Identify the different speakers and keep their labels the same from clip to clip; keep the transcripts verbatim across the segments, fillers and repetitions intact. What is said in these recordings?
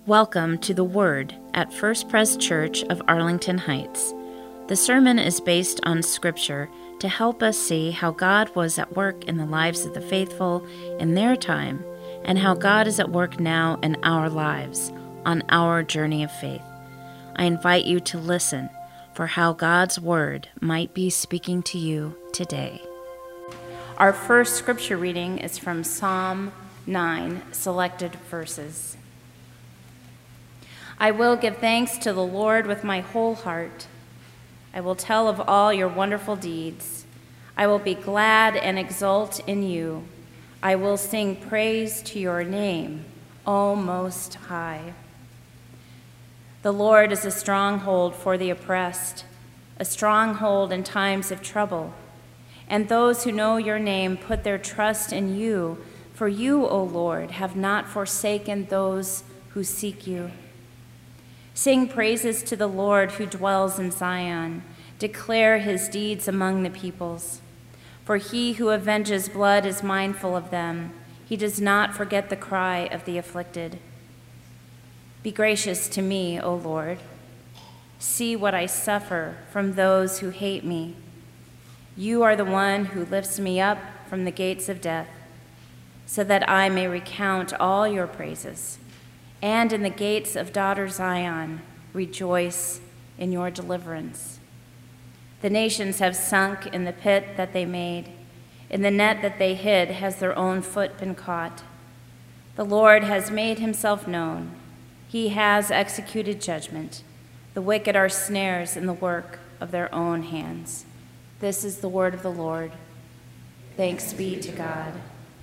Speaker 1: Welcome to the Word at First Pres Church of Arlington Heights. The sermon is based on Scripture to help us see how God was at work in the lives of the faithful in their time, and how God is at work now in our lives on our journey of faith. I invite you to listen for how God's Word might be speaking to you today. Our first Scripture reading is from Psalm nine, selected verses. I will give thanks to the Lord with my whole heart. I will tell of all your wonderful deeds. I will be glad and exult in you. I will sing praise to your name, O Most High. The Lord is a stronghold for the oppressed, a stronghold in times of trouble. And those who know your name put their trust in you, for you, O Lord, have not forsaken those who seek you. Sing praises to the Lord who dwells in Zion. Declare his deeds among the peoples. For he who avenges blood is mindful of them. He does not forget the cry of the afflicted. Be gracious to me, O Lord. See what I suffer from those who hate me. You are the one who lifts me up from the gates of death, so that I may recount all your praises. And in the gates of daughter Zion, rejoice in your deliverance. The nations have sunk in the pit that they made. In the net that they hid has their own foot been caught. The Lord has made himself known. He has executed judgment. The wicked are snares in the work of their own hands. This is the word of the Lord. Thanks be to God.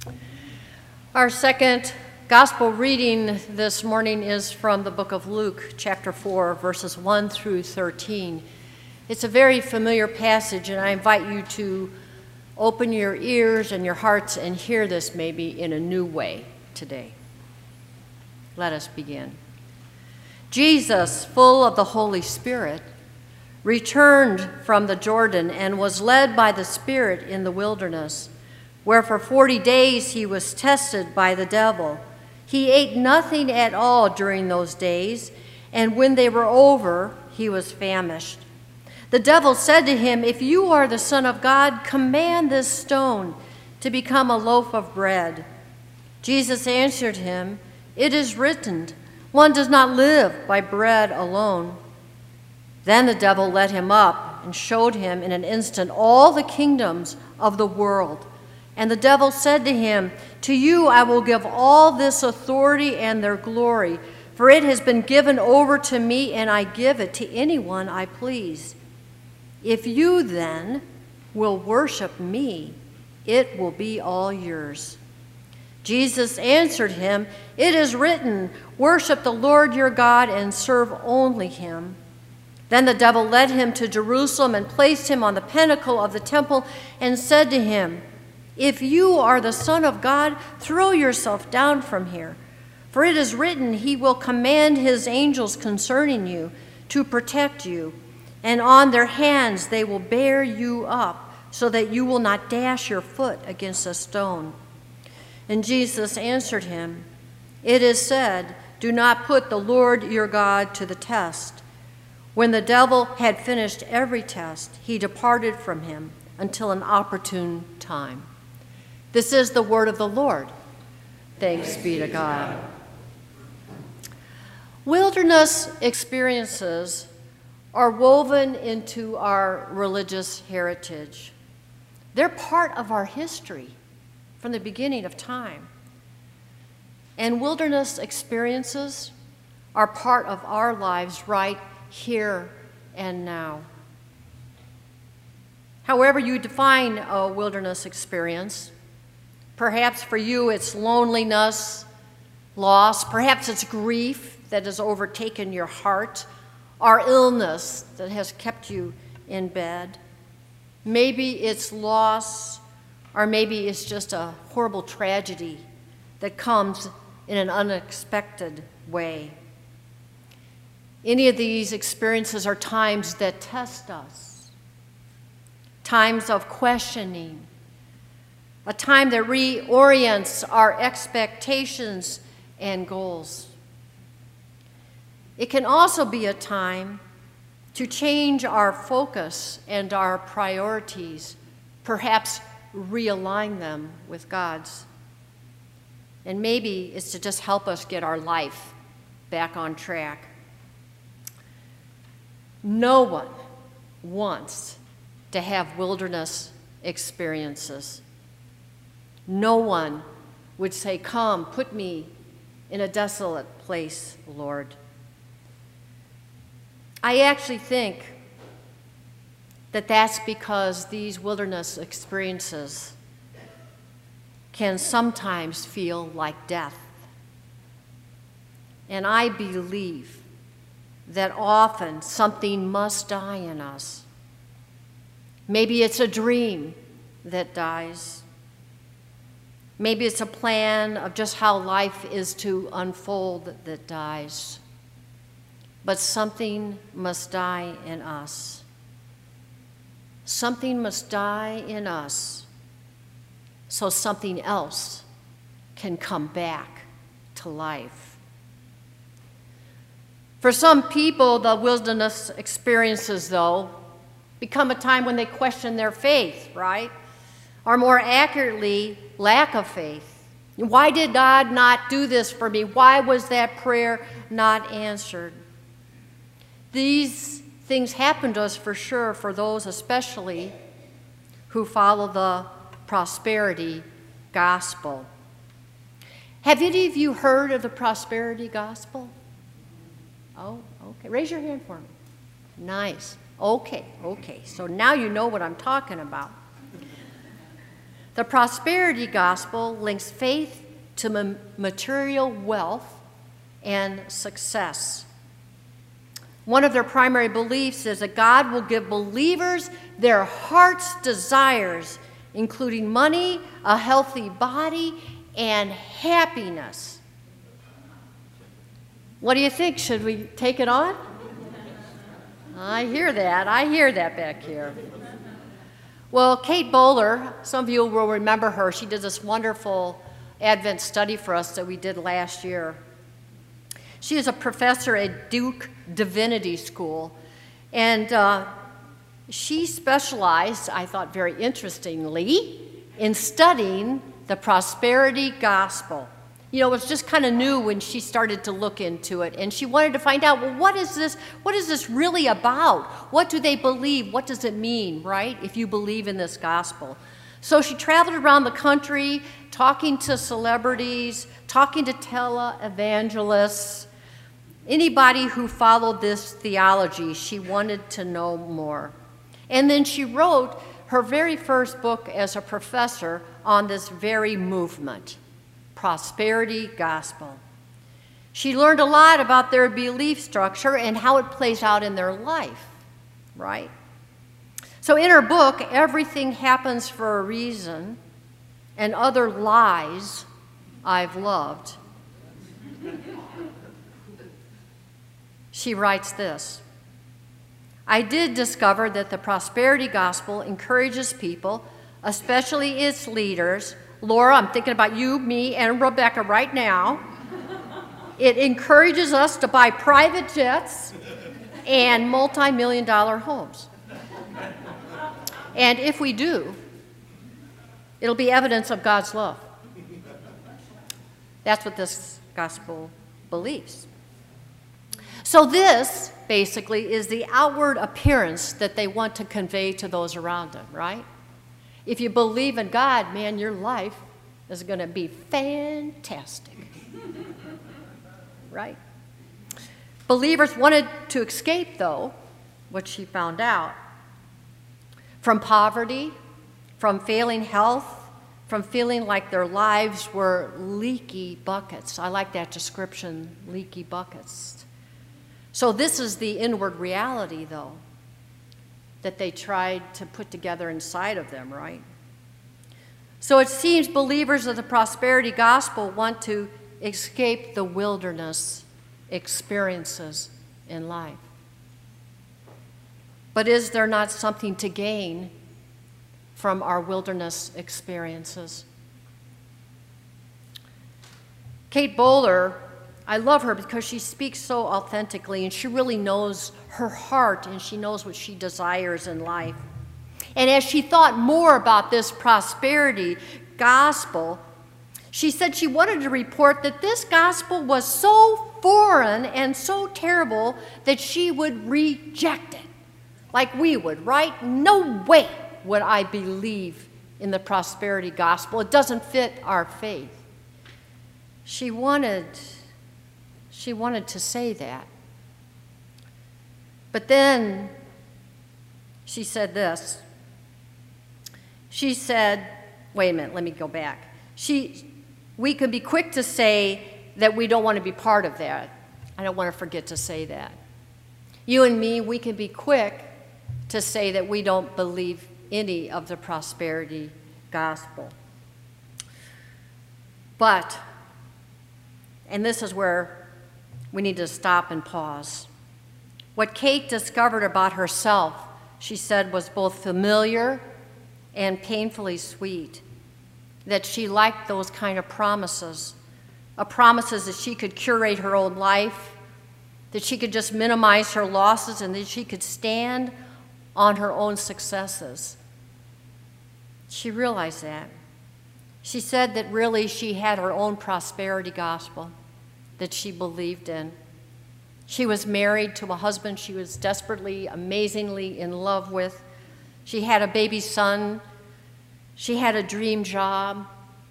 Speaker 2: Our second Gospel reading this morning is from the book of Luke, chapter four, verses one through thirteen. It's a very familiar passage, and I invite you to open your ears and your hearts and hear this maybe in a new way today. Let us begin. Jesus, full of the Holy Spirit, returned from the Jordan and was led by the Spirit in the wilderness, where for forty days he was tested by the devil. He ate nothing at all during those days, and when they were over, he was famished. The devil said to him, "If you are the Son of God, command this stone to become a loaf of bread." Jesus answered him, "It is written, one does not live by bread alone." Then the devil led him up and showed him in an instant all the kingdoms of the world. And the devil said to him, "To you I will give all this authority and their glory, for it has been given over to me, and I give it to anyone I please. If you then will worship me, it will be all yours." Jesus answered him, "It is written, worship the Lord your God and serve only him." Then the devil led him to Jerusalem and placed him on the pinnacle of the temple and said to him, "If you are the Son of God, throw yourself down from here. For it is written, he will command his angels concerning you to protect you, and on their hands they will bear you up, so that you will not dash your foot against a stone." And Jesus answered him, "It is said, do not put the Lord your God to the test." When the devil had finished every test, he departed from him until an opportune time. This is the word of the Lord. Thanks be to God. Wilderness experiences are woven into our religious heritage. They're part of our history from the beginning of time. And wilderness experiences are part of our lives right here and now. However you define a wilderness experience, perhaps for you it's loneliness, loss, perhaps it's grief that has overtaken your heart, or illness that has kept you in bed. Maybe it's loss, or maybe it's just a horrible tragedy that comes in an unexpected way. Any of these experiences are times that test us, times of questioning, a time that reorients our expectations and goals. it can also be a time to change our focus and our priorities, perhaps realign them with God's. And maybe it's to just help us get our life back on track. No one wants to have wilderness experiences. No one would say, "Come, put me in a desolate place, Lord." I actually think that that's because these wilderness experiences can sometimes feel like death. And I believe that often something must die in us. Maybe it's a dream that dies. Maybe it's a plan of just how life is to unfold that dies. But something must die in us. Something must die in us so something else can come back to life. For some people, the wilderness experiences, though, become a time when they question their faith, right? Or more accurately, lack of faith. Why did God not do this for me? Why was that prayer not answered? These things happen to us for sure, for those especially who follow the prosperity gospel. Have any of you heard of the prosperity gospel? Oh, okay. Raise your hand for me. Nice. Okay, okay. So now you know what I'm talking about. The prosperity gospel links faith to ma- material wealth and success. One of their primary beliefs is that God will give believers their heart's desires, including money, a healthy body, and happiness. What do you think? Should we take it on? I hear that. I hear that back here. Well, Kate Bowler, some of you will remember her. She did this wonderful Advent study for us that we did last year. She is a professor at Duke Divinity School, and uh, she specialized, I thought very interestingly, in studying the prosperity gospel. You know, it was just kind of new when she started to look into it, and she wanted to find out, well, what is this, what is this really about? What do they believe? What does it mean, right, if you believe in this gospel? So she traveled around the country, talking to celebrities, talking to televangelists, anybody who followed this theology. She wanted to know more. And then she wrote her very first book as a professor on this very movement, prosperity gospel. She learned a lot about their belief structure and how it plays out in their life, right? So in her book, Everything Happens for a Reason and Other Lies I've Loved, she writes this: I did discover that the prosperity gospel encourages people, especially its leaders. Laura, I'm thinking about you, me, and Rebecca right now. It encourages us to buy private jets and multi-million dollar homes. And if we do, it'll be evidence of God's love. That's what this gospel believes. So this, basically, is the outward appearance that they want to convey to those around them, right? If you believe in God, man, your life is going to be fantastic, right? Believers wanted to escape, though, what she found out, from poverty, from failing health, from feeling like their lives were leaky buckets. I like that description, leaky buckets. So this is the inward reality, though, that they tried to put together inside of them, right? So it seems believers of the prosperity gospel want to escape the wilderness experiences in life. But is there not something to gain from our wilderness experiences? Kate Bowler I love her because she speaks so authentically, and she really knows her heart, and she knows what she desires in life. And as she thought more about this prosperity gospel, she said she wanted to report that this gospel was so foreign and so terrible that she would reject it, like we would, right? No way would I believe in the prosperity gospel. It doesn't fit our faith. She wanted, she wanted to say that. But then she said this. She said, wait a minute, let me go back. She, we could be quick to say that we don't want to be part of that. I don't want to forget to say that. You and me, we can be quick to say that we don't believe any of the prosperity gospel. But, and this is where we need to stop and pause. What Kate discovered about herself, she said, was both familiar and painfully sweet, that she liked those kind of promises, a promises that she could curate her own life, that she could just minimize her losses, and that she could stand on her own successes. She realized that. She said that really she had her own prosperity gospel that she believed in. She was married to a husband she was desperately, amazingly in love with. She had a baby son. She had a dream job.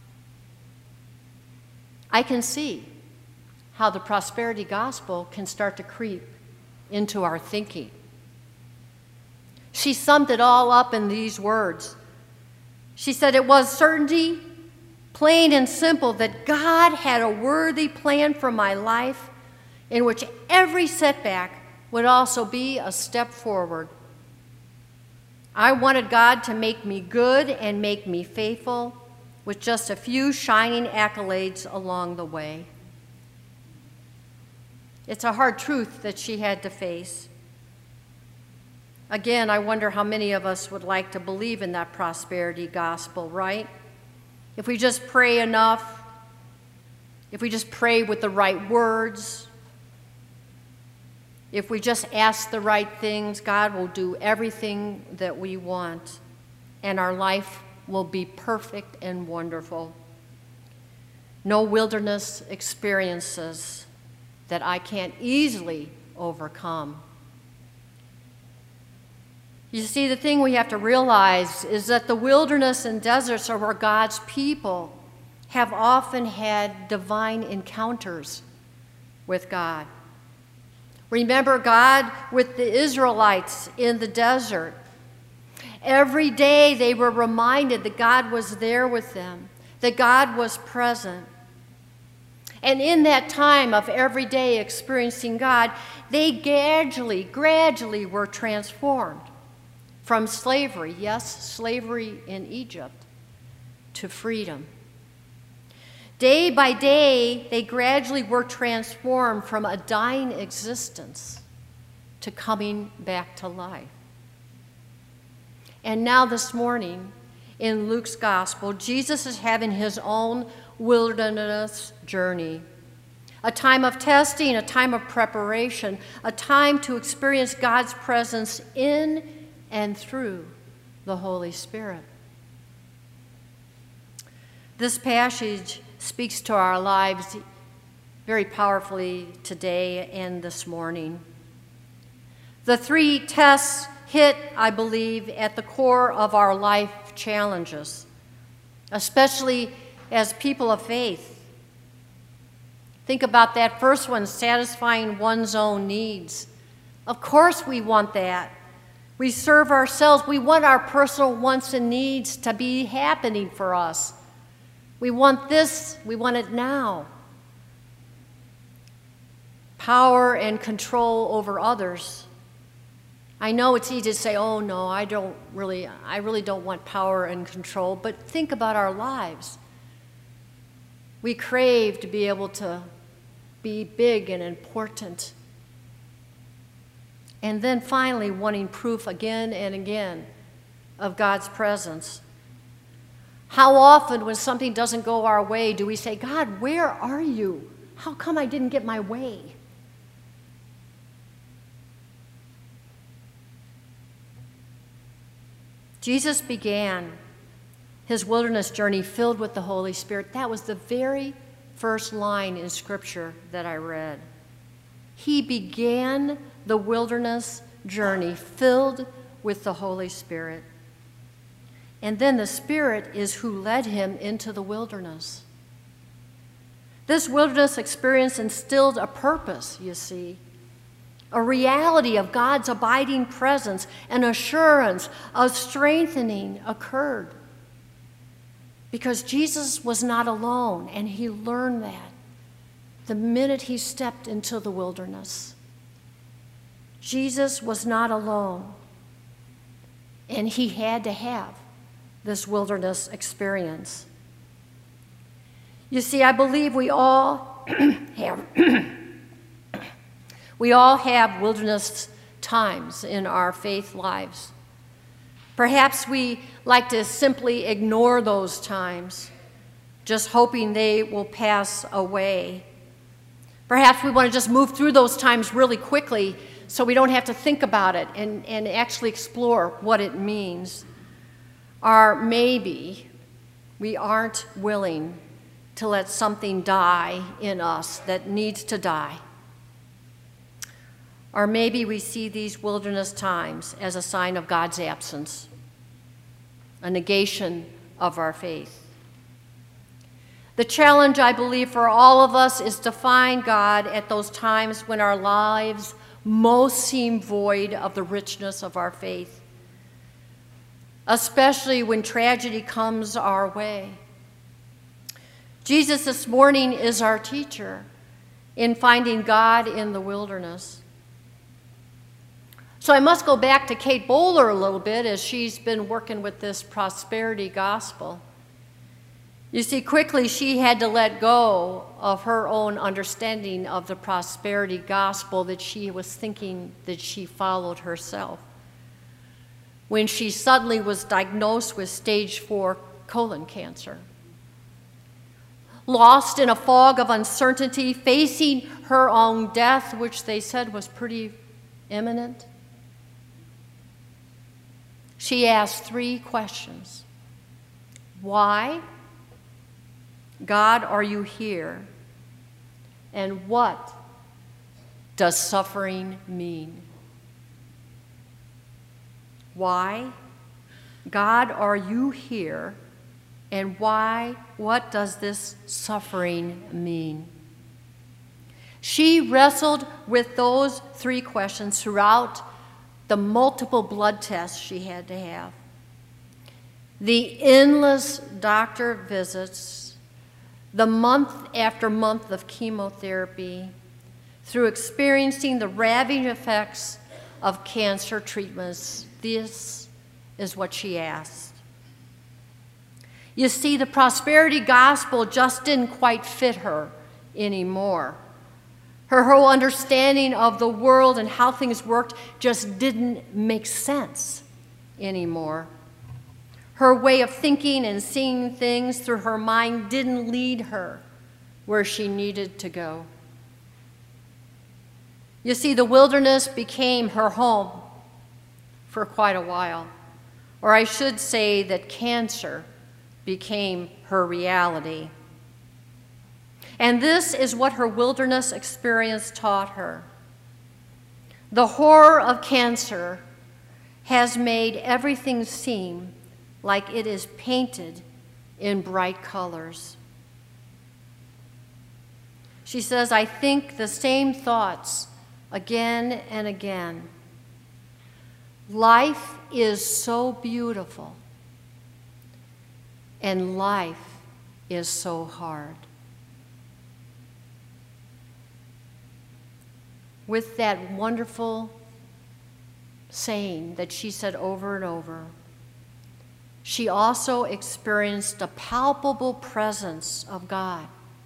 Speaker 2: I can see how the prosperity gospel can start to creep into our thinking. She summed it all up in these words. She said it was certainty, plain and simple, that God had a worthy plan for my life in which every setback would also be a step forward. I wanted God to make me good and make me faithful with just a few shining accolades along the way. It's a hard truth that she had to face. Again, I wonder how many of us would like to believe in that prosperity gospel, right? If we just pray enough, if we just pray with the right words, if we just ask the right things, God will do everything that we want, and our life will be perfect and wonderful. No wilderness experiences that I can't easily overcome. You see, the thing we have to realize is that the wilderness and deserts are where God's people have often had divine encounters with God. Remember God with the Israelites in the desert. Every day they were reminded that God was there with them, that God was present. And in that time of every day experiencing God, they gradually, gradually were transformed from slavery, yes, slavery in Egypt, to freedom. Day by day, they gradually were transformed from a dying existence to coming back to life. And now this morning, in Luke's gospel, Jesus is having his own wilderness journey, a time of testing, a time of preparation, a time to experience God's presence in and through the Holy Spirit. This passage speaks to our lives very powerfully today and this morning. The three tests hit, I believe, at the core of our life challenges, especially as people of faith. Think about that first one, satisfying one's own needs. Of course we want that. We serve ourselves. We want our personal wants and needs to be happening for us. We want this. We want it now. Power and control over others. I know it's easy to say, oh no, I don't really, I really don't want power and control, but think about our lives. We crave to be able to be big and important. And then finally, wanting proof again and again of God's presence. How often, when something doesn't go our way, do we say, God, where are you? How come I didn't get my way? Jesus began his wilderness journey filled with the Holy Spirit. That was the very first line in Scripture that I read. He began the wilderness journey filled with the Holy Spirit. And then the Spirit is who led him into the wilderness. This wilderness experience instilled a purpose, you see, a reality of God's abiding presence, an assurance of strengthening occurred. Because Jesus was not alone, and he learned that the minute he stepped into the wilderness. Jesus was not alone, and he had to have this wilderness experience. You see, I believe we all have we all have wilderness times in our faith lives. Perhaps we like to simply ignore those times, just hoping they will pass away. Perhaps we want to just move through those times really quickly so we don't have to think about it and, and actually explore what it means. Or maybe we aren't willing to let something die in us that needs to die. Or maybe we see these wilderness times as a sign of God's absence, a negation of our faith. The challenge, I believe, for all of us is to find God at those times when our lives most seem void of the richness of our faith, especially when tragedy comes our way. Jesus this morning is our teacher in finding God in the wilderness. So I must go back to Kate Bowler a little bit as she's been working with this prosperity gospel. You see, quickly she had to let go of her own understanding of the prosperity gospel that she was thinking that she followed herself when she suddenly was diagnosed with stage four colon cancer. Lost in a fog of uncertainty, facing her own death, which they said was pretty imminent, she asked three questions. Why? God, are you here? And what does suffering mean? Why? God, are you here? And why? What does this suffering mean? She wrestled with those three questions throughout the multiple blood tests she had to have, the endless doctor visits, the month after month of chemotherapy, through experiencing the ravaging effects of cancer treatments. This is what she asked. You see, the prosperity gospel just didn't quite fit her anymore. Her whole understanding of the world and how things worked just didn't make sense anymore. Her way of thinking and seeing things through her mind didn't lead her where she needed to go. You see, the wilderness became her home for quite a while. Or I should say that cancer became her reality. And this is what her wilderness experience taught her. The horror of cancer has made everything seem like it is painted in bright colors. She says, I think the same thoughts again and again. Life is so beautiful, and life is so hard. With that wonderful saying that she said over and over, she also experienced a palpable presence of God.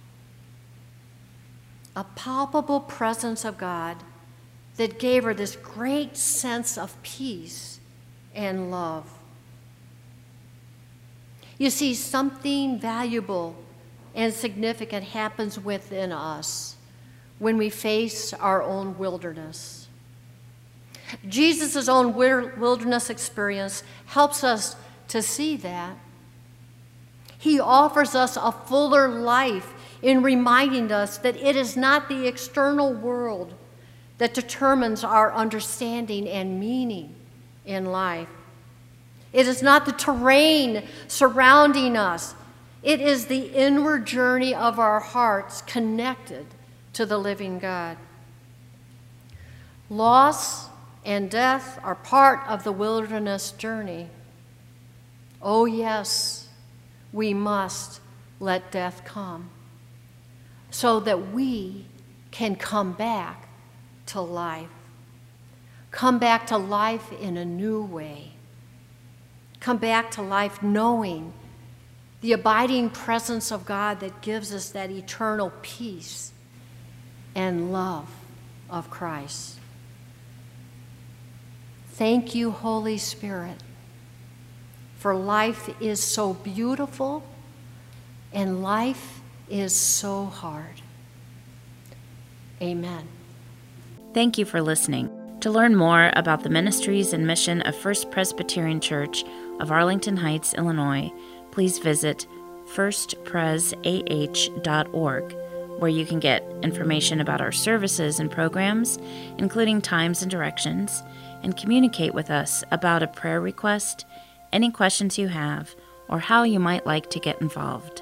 Speaker 2: A palpable presence of God that gave her this great sense of peace and love. You see, something valuable and significant happens within us when we face our own wilderness. Jesus' own wilderness experience helps us to see that. He offers us a fuller life in reminding us that it is not the external world that determines our understanding and meaning in life. It is not the terrain surrounding us. It is the inward journey of our hearts connected to the living God. Loss and death are part of the wilderness journey. Oh, yes, we must let death come so that we can come back to life. Come back to life in a new way. Come back to life knowing the abiding presence of God that gives us that eternal peace and love of Christ. Thank you, Holy Spirit, for life is so beautiful and life is so hard. Amen.
Speaker 1: Thank you for listening. To learn more about the ministries and mission of First Presbyterian Church of Arlington Heights, Illinois, please visit first pres a h dot org, where you can get information about our services and programs, including times and directions, and communicate with us about a prayer request, any questions you have, or how you might like to get involved.